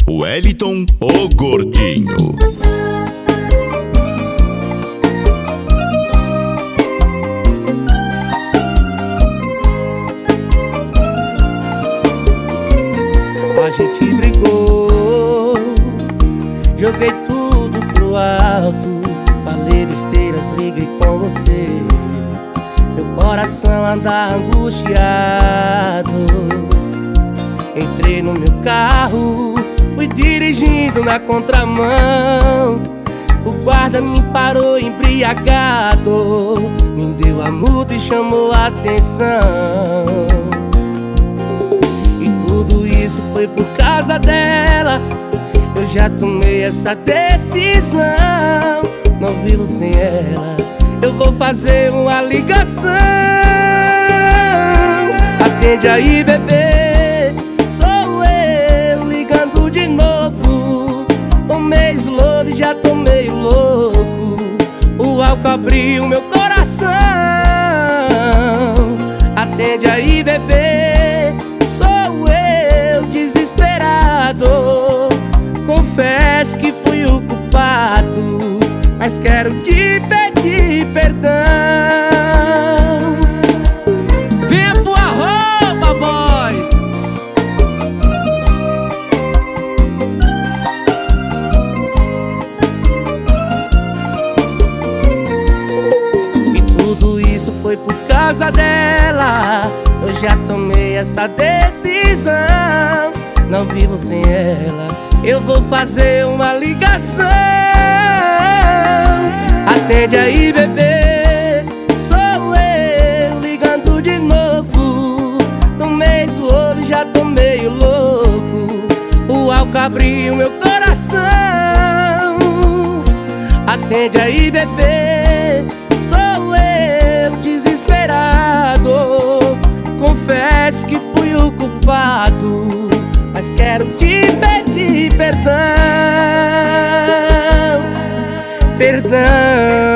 Wellington, o Gordinho. A gente brigou, joguei tudo pro alto, falei besteiras, briguei com você. Meu coração anda angustiado. Entrei no meu carro, fui dirigindo na contramão. O guarda me parou embriagado, me deu a multa e chamou a atenção. E tudo isso foi por causa dela. Eu já tomei essa decisão. Não vivo sem ela, eu vou fazer uma ligação. Atende aí, bebê, sou eu ligando de novo. Tomei slow e já tô meio louco. O álcool abriu meu coração. Atende aí, bebê, sou eu desesperado. Confesso que fui o culpado, mas quero te pedir perdão. Venha pro arroba, boy. E tudo isso foi por causa dela. Eu já tomei essa decisão. Não vivo sem ela, eu vou fazer uma ligação. Atende aí, bebê, sou eu ligando de novo. Tomei slow e já tô meio louco. O álcool abriu meu coração. Atende aí, bebê, sou eu desesperado. Confesso que fui o culpado, mas quero te pedir perdão. Perdão.